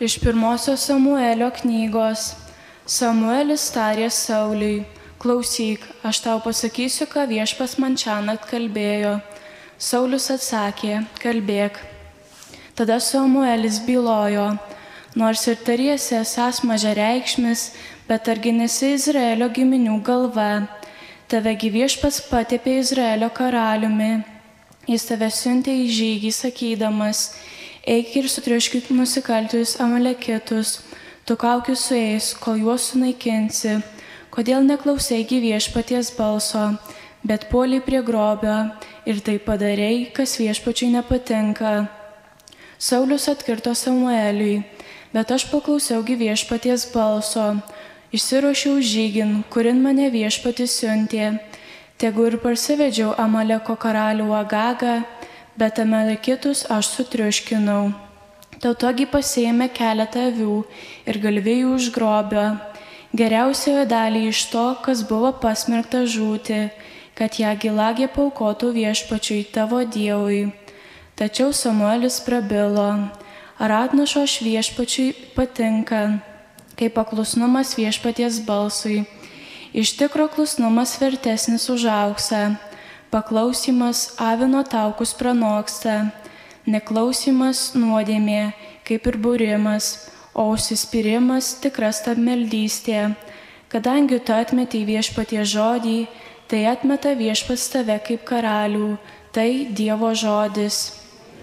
Iš pirmosios Samuelio knygos. Samuelis tarė Sauliui: klausyk, aš tau pasakysiu, ką Viešpats man šiąnakt kalbėjo. Saulius atsakė: kalbėk. Tada Samuelis bylojo: nors ir tariesi esąs mažareikšmis, bet argi nesi Izraelio giminių galva. Tavegi Viešpats patepė Izraelio karaliumi. Jis tave siuntė į žygį, sakydamas: eik ir sutriuškit nusikaltėlius Amalekitus, tu kaukis su jais, kol juos sunaikinsi. Kodėl neklausei Viešpaties balso, bet puoliai prie grobio ir tai padarei, kas Viešpačiui nepatinka. Saulius atkirto Samueliui: bet aš paklausiau Viešpaties balso, išsiruošiau žygin, kurin mane Viešpatis siuntė. Tegu ir parsivedžiau Amaleko karalių Agagą, bet Amalekitus aš sutriuškinau. Tautogi pasiėmė keletą avių ir galvijų iš grobio, geriausioje dalį iš to, kas buvo pasmerkta žūti, kad ją Gilagė paaukotų Viešpačiui tavo Dievui. Tačiau Samuelis prabilo: ar atnašos Viešpačiui patinka, kai paklusnumas Viešpaties balsui. Iš tikro klusnumas vertesnis už auksą, paklausimas avino taukus pranoksta, neklausimas nuodėmė, kaip ir būrimas, o užsispyrimas tikra stabmeldystė. Kadangi tu atmetei Viešpaties žodį, tai atmeta Viešpats tave kaip karalių, tai Dievo žodis.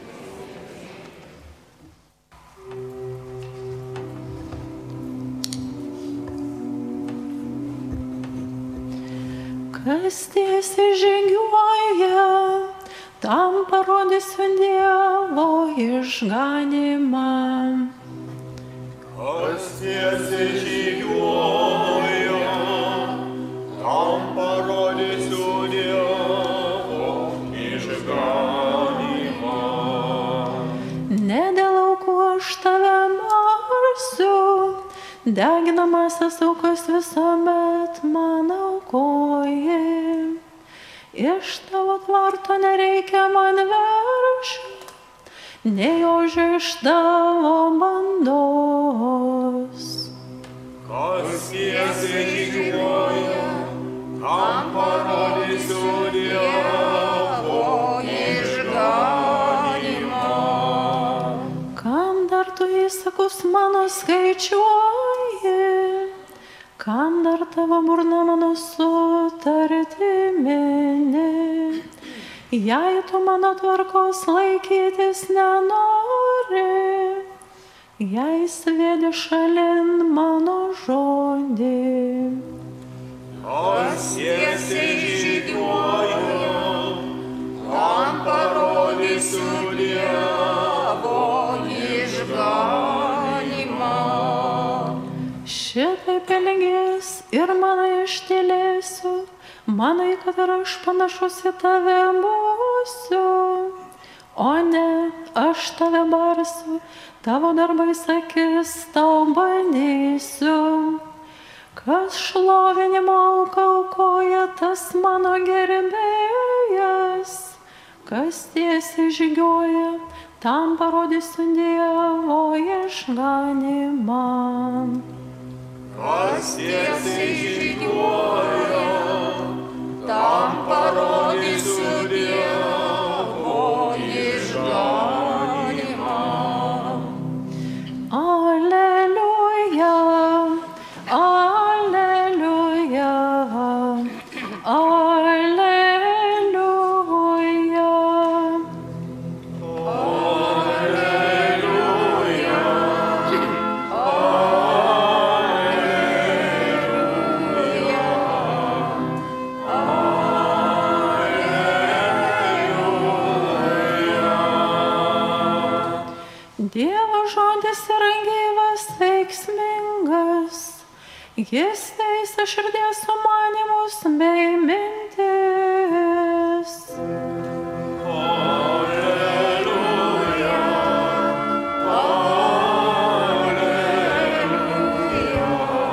Kas tiesiai žygiuoja, tam parodysiu Dievo išganymą. Kas tiesiai žygiuoja, tam parodysiu Dievo išganymą. Ne dėl aukų aš tave marsiu, deginamasias aukas visuomet man aukoji. Iš tavo tvarto nereikia man veršio, nei ožio iš tavo bandos. Kas tiesiai žygiuoja, tam parodysiu Dievo išganymą. Kam dar tu įsakus mano skaičiuoji, kam dar tavo burna mano sutartį mini. Jei tu mano tvarkos laikytis nenori, jei sviedi šalin mano žodį. Kas tiesiai žygiuoja, tam parodysiu Dievo išganymą. Šitaip elgies ir mane ištylėsiu, manai, kad ir aš panašus į tave būsiu. O ne, aš tave barsiu, tavo darbais akis tau bandysiu. Kas šlovinimo auką aukoja, tas mano gerbėjas. Kas tiesiai žygioja, tam parodysiu Dievo išganymą. Kas tiesiai žygiuoja, tam parodysiu Dievo išganymą. Aleliuja, aleliuja, aleliuja. Dievo žodis yra gyvas, veiksmingas, jis teisia širdies sumanymus bei mintis. Alleluja, alleluja,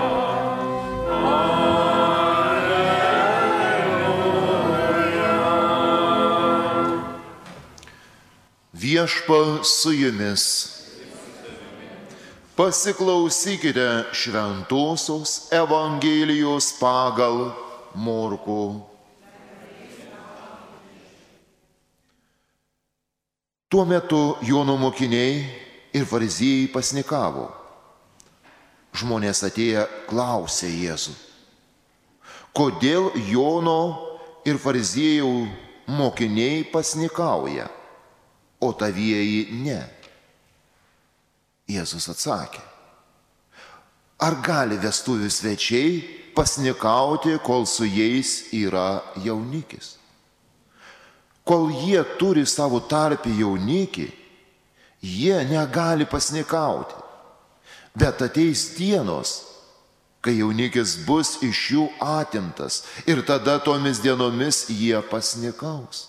alleluja. Viešpa su jumis. Pasiklausykite šventosios Evangelijos pagal Morkų. Tuo metu Jono mokiniai ir fariziejai pasnikavo. Žmonės atėję klausė Jėzų: kodėl Jono ir fariziejų mokiniai pasnikauja, o tavieji ne? Jėzus atsakė: ar gali vestuvių svečiai pasnikauti, kol su jais yra jaunikis? Kol jie turi savo tarpe jaunikį, jie negali pasnikauti. Bet ateis dienos, kai jaunikis bus iš jų atimtas, ir tada tomis dienomis jie pasnikaus.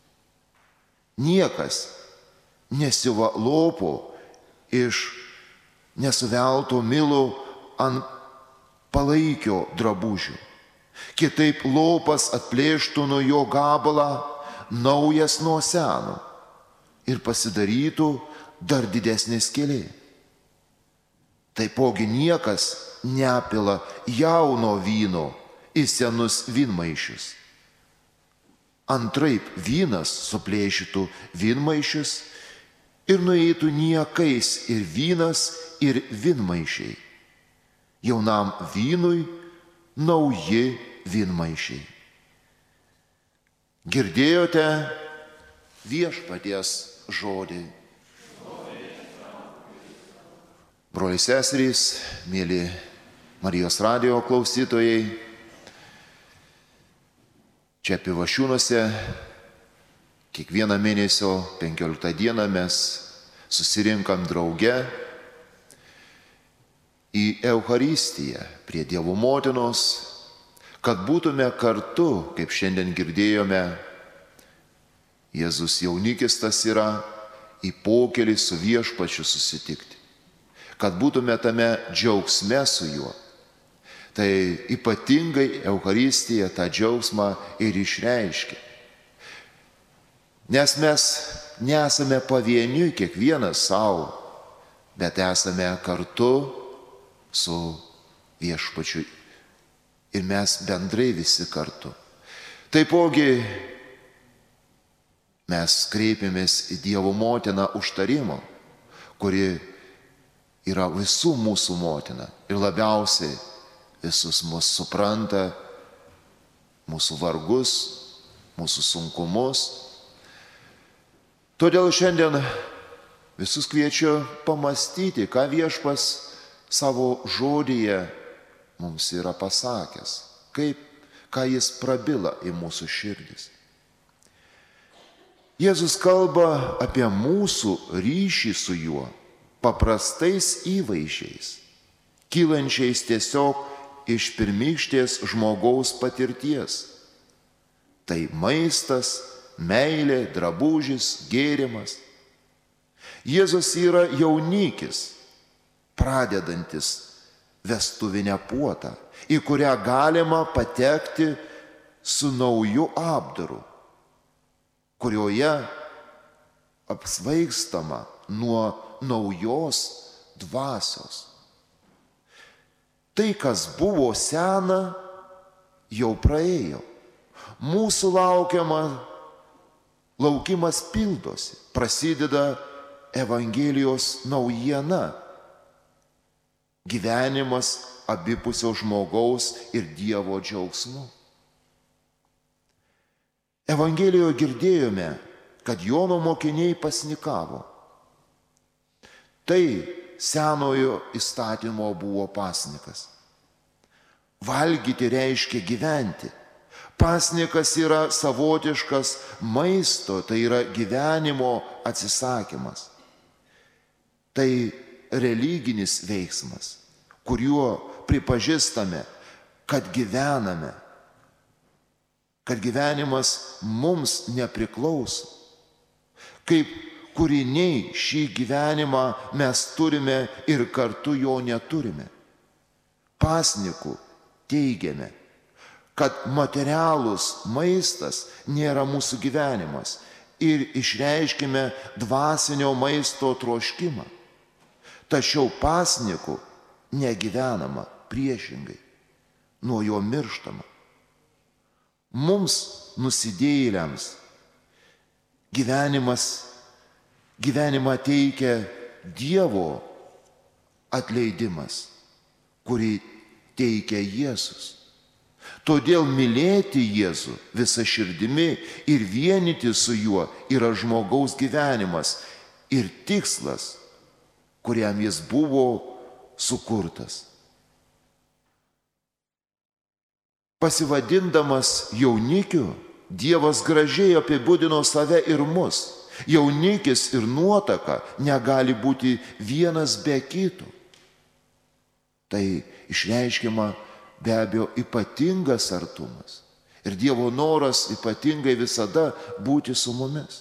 Niekas nesiuva lopo iš nesuvelto milo ant palaikio drabužių. Kitaip lopas atplėštų nuo jo gabalą naujas nuo seno ir pasidarytų dar didesnė skylė. Taipogi niekas nepila jauno vyno į senus vynmaišius. Antraip vynas suplėšytų vynmaišius ir nueitų niekais ir vynas, ir vynmaišiai. Jaunam vynui nauji vynmaišiai. Girdėjote Viešpaties žodį. Broliai seserys, mėly Marijos radijo klausytojai, čia Pivašiūnuose kiekvieną mėnesio 15 dieną mes susirinkam drauge į Eucharistiją prie Dievo motinos, kad būtume kartu, kaip šiandien girdėjome, Jėzus jaunikis tas yra, į pokelį su Viešpačiu susitikti. Kad būtume tame džiaugsme su juo. Tai ypatingai Eucharistija tą džiaugsmą ir išreiškia. Nes mes nesame pavieniui kiekvienas savo, bet esame kartu su Viešpačiu. Ir mes bendrai visi kartu. Taipogi mes kreipiamės į Dievo motiną užtarimo, kuri yra visų mūsų motina ir labiausiai visus mus supranta, mūsų vargus, mūsų sunkumus. Todėl šiandien visus kviečiu pamastyti, ką Viešpas savo žodyje mums yra pasakęs, ką jis prabila į mūsų širdis. Jėzus kalba apie mūsų ryšį su juo paprastais įvaizdžiais, kylančiais tiesiog iš pirmykštės žmogaus patirties. Tai maistas, meilė, drabužis, gėrimas. Jėzus yra jaunikis, pradedantis vestuvinę puotą, į kurią galima patekti su nauju apdaru, kurioje apsvaigstama nuo naujos dvasios. Tai, kas buvo sena, jau praėjo. Mūsų laukimas pildosi, prasideda Evangelijos naujiena. Gyvenimas abipusio žmogaus ir Dievo džiaugsmu. Evangelijoje girdėjome, kad Jono mokiniai pasnikavo. Tai senojo įstatymo buvo pasnikas. Valgyti reiškia gyventi. Pasnikas yra savotiškas maisto, tai yra gyvenimo atsisakymas. Tai religinis veiksmas, kuriuo pripažįstame, kad gyvename, kad gyvenimas mums nepriklauso. Kaip kūriniai šį gyvenimą mes turime ir kartu jo neturime. Pasniku teigiame, kad materialus maistas nėra mūsų gyvenimas ir išreiškime dvasinio maisto troškimą. tačiau pasniku negyvenama, priešingai, nuo jo mirštama. Mums, nusidėjėliams, gyvenimą teikia Dievo atleidimas, kurį teikia Jėzus. Todėl mylėti Jėzų visą širdimi ir vienyti su juo yra žmogaus gyvenimas ir tikslas, kuriam jis buvo sukurtas. Pasivadindamas jaunikiu, Dievas gražiai apibūdino save ir mus. Jaunikis ir nuotaka negali būti vienas be kito. Tai išreiškiama be abejo ypatingas artumas ir Dievo noras ypatingai visada būti su mumis.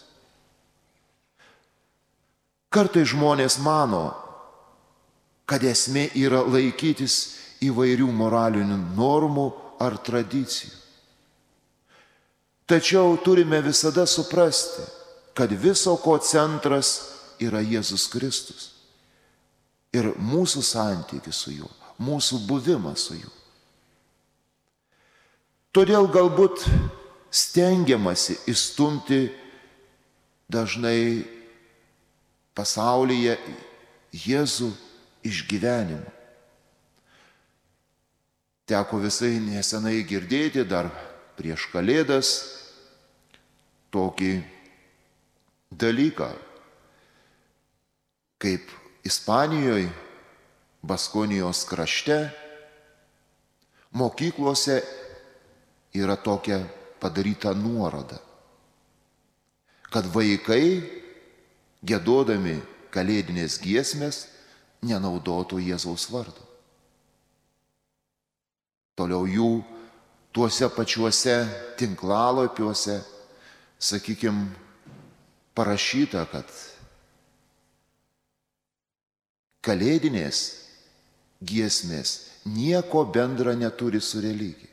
Kartais žmonės mano, kad esmė yra laikytis įvairių moralinių normų ar tradicijų. Tačiau turime visada suprasti, kad viso ko centras yra Jėzus Kristus ir mūsų santykis su juo, mūsų buvimas su juo. Todėl galbūt stengiamasi įstumti dažnai pasaulyje Jėzų iš gyvenimo. Teko visai nesenai girdėti dar prieš Kalėdas tokį dalyką, kaip Ispanijoje, Baskonijos krašte, mokyklose yra tokia padaryta nuoroda, kad vaikai, giedodami kalėdinės giesmės, nenaudotų Jėzaus vardo. Toliau jų tuose pačiuose tinklalapiuose, sakykime, parašyta, kad kalėdinės giesmės nieko bendra neturi su religija.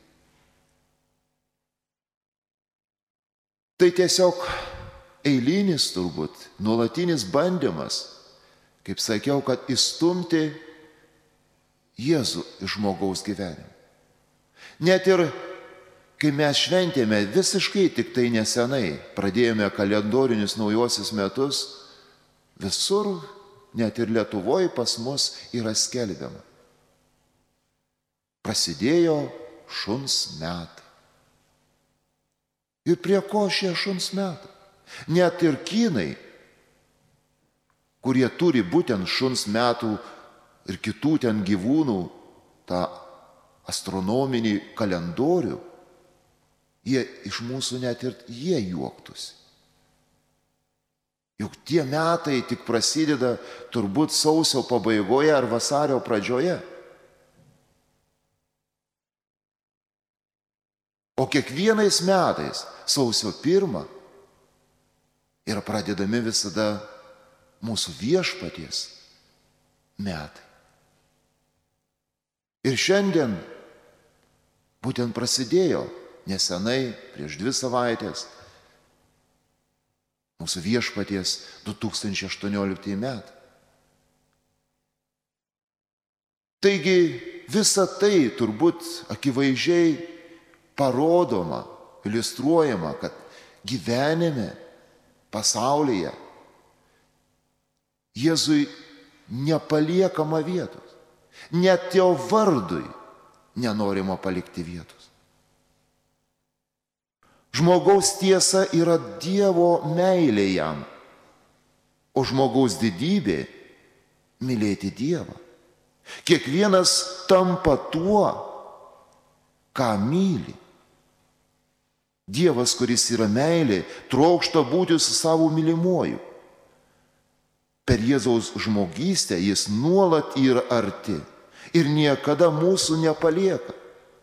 Tai tiesiog eilinis turbūt, nuolatinis bandymas, kaip sakiau, kad įstumti Jėzų iš žmogaus gyvenimo. Net ir kai mes šventėme visiškai tik tai nesenai, pradėjome kalendorinius naujuosius metus, visur, net ir Lietuvoje pas mus yra skelbiama. Prasidėjo šuns metai. Ir prie ko šie šuns metai? Net ir kinai, kurie turi būtent šuns metų ir kitų ten gyvūnų, tą astronominį kalendorių, jie iš mūsų net ir jie juoktųsi. Juk tie metai tik prasideda turbūt sausio pabaigoje ar vasario pradžioje. O kiekvienais metais sausio 1 yra pradedami visada mūsų Viešpaties metai. Ir šiandien būtent prasidėjo nesenai, prieš 2 savaitės, mūsų Viešpaties 2018 metai. Taigi visa tai turbūt akivaizdžiai parodoma, iliustruojama, kad gyvenime, pasaulyje Jėzui nepaliekama vietos. Net jo vardui nenorima palikti vietos. Žmogaus tiesa yra Dievo meilė jam, o žmogaus didybė mylėti Dievą. Kiekvienas tampa tuo, ką myli. Dievas, kuris yra meilė, trokšta būti su savo mylimuoju. Per Jėzaus žmogystę jis nuolat yra arti ir niekada mūsų nepalieka.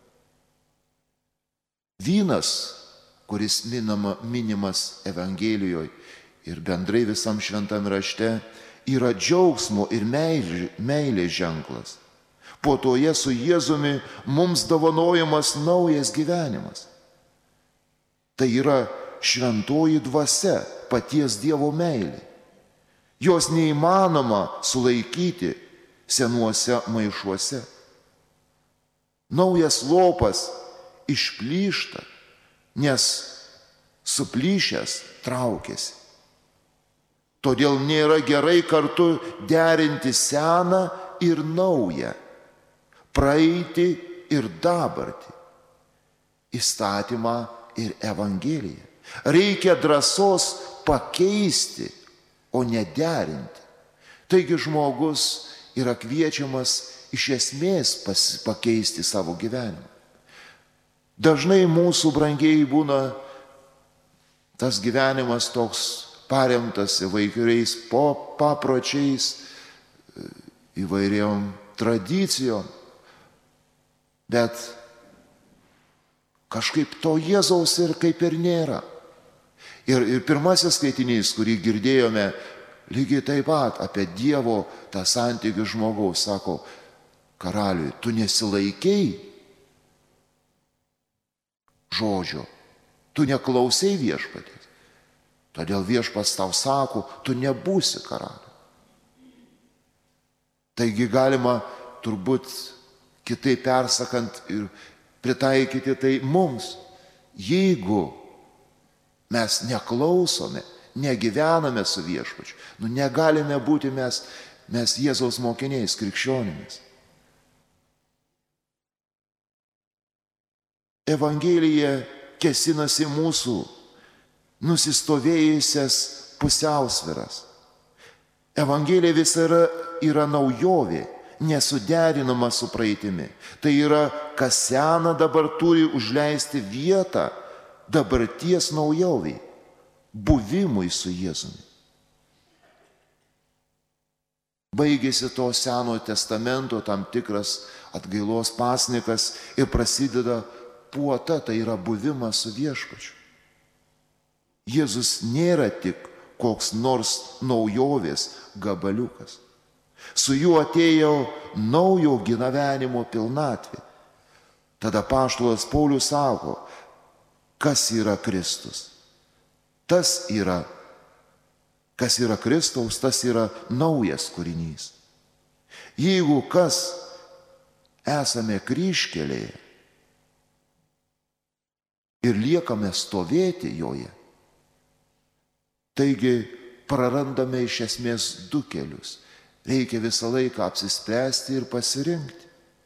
Vynas, kuris minimas Evangelijoje ir bendrai visam šventam rašte, yra džiaugsmo ir meilės ženklas. Po toje su Jėzumi mums dovanojamas naujas gyvenimas. Tai yra šventoji dvasia, paties Dievo meilė. Jos neįmanoma sulaikyti senuose maišuose. Naujas lopas išplyšta, nes suplyšęs traukiasi. Todėl nėra gerai kartu derinti seną ir naują, praeitį ir dabartį, įstatymą ir evangeliją. Reikia drąsos pakeisti, o ne derinti. Taigi žmogus yra kviečiamas iš esmės pakeisti savo gyvenimą. Dažnai mūsų brangieji būna tas gyvenimas toks paremtas įvairiais papročiais, įvairiom tradicijom, bet kažkaip to Jėzaus ir kaip ir nėra. Ir pirmasis skaitinys, kurį girdėjome, lygiai taip pat apie Dievo tą santykį žmogaus, sako karaliui, tu nesilaikei žodžio, tu neklausei viešpaties. Todėl viešpats tau sako, tu nebūsi karaliu. Taigi galima turbūt kitaip persakant ir pritaikyti tai mums. Jeigu mes neklausome, negyvename su viešpačiu, negalime būti mes Jėzaus mokiniais, krikščionimis. Evangelija kėsinasi mūsų nusistovėjusias pusiausviras. Evangelija visa yra naujovė, nesuderinama su praeitimi. Tai yra, kas sena dabar turi užleisti vietą dabarties naujoviai, buvimui su Jėzumi. Baigėsi to Senojo testamento tam tikras atgailos pasnikas ir prasideda puota, tai yra buvimas su viešpačiu. Jėzus nėra tik koks nors naujovės gabaliukas. Su juo atėjo naujo gyvenimo pilnatvė. Tada apaštalas Paulius sako, kas yra Kristus. Kas yra Kristaus, tas yra naujas kūrinys. Jeigu kas esame kryžkelėje ir liekame stovėti joje, taigi prarandame iš esmės du kelius. Reikia visą laiką apsispręsti ir pasirinkti.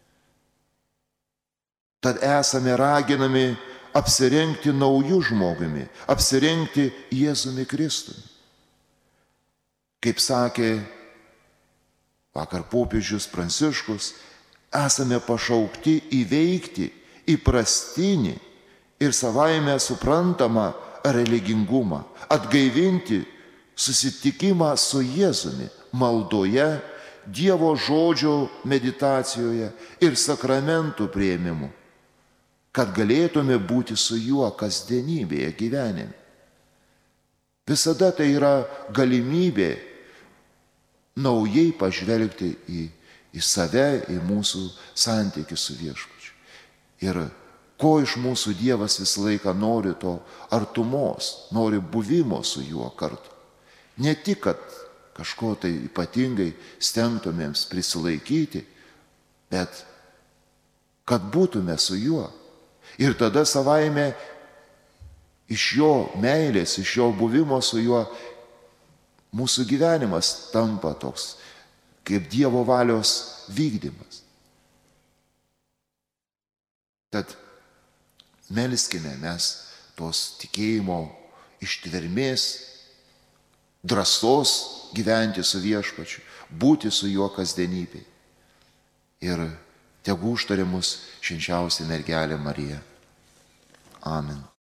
Tad esame raginami apsirengti naujų žmogumi, apsirengti Jėzumi Kristumi. Kaip sakė vakar popiežius Pranciškus, esame pašaukti įveikti įprastinį ir savaime suprantamą religingumą, atgaivinti susitikimą su Jėzumi maldoje, Dievo žodžio meditacijoje ir sakramentų priėmimu, kad galėtume būti su juo kasdienybėje gyvenime. Visada tai yra galimybė naujai pažvelgti į save, į mūsų santykį su viešpačiu. Ir ko iš mūsų Dievas visą laiką nori, to artumos, nori buvimo su juo kartu. Ne tik, kad kažko tai ypatingai stengtumėms prisilaikyti, bet kad būtume su juo. Ir tada savaime iš jo meilės, iš jo buvimo su juo mūsų gyvenimas tampa toks kaip Dievo valios vykdymas. Tad melskime mes tos tikėjimo ištvermės, drąsos gyventi su viešpačiu, būti su juo kasdienybėje. Ir tegu užtaria mus švenčiausia mergelė Marija. Amen.